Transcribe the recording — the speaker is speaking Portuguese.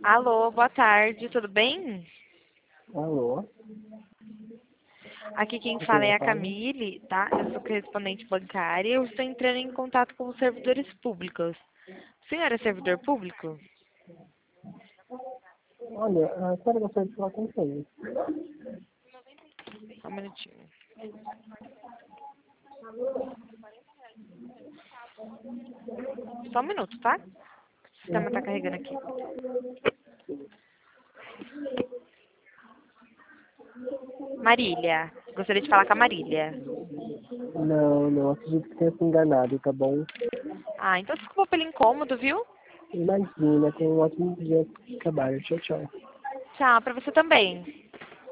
Alô, boa tarde, tudo bem? Alô? Aqui quem Com quem fala é eu a falo? Camille, tá? Eu sou correspondente bancária e eu estou entrando em contato com os servidores públicos. O senhor é servidor público? Olha, a senhora gostaria de falar com quem? Só um minutinho. Só um minuto, tá? O sistema está carregando aqui. Marília. Gostaria de falar com a Marília. Não, acredito que tenha se enganado, tá bom? Ah, então desculpa pelo incômodo, viu? Imagina, tenha um ótimo dia de trabalho. Tchau, tchau. Tchau, pra você também.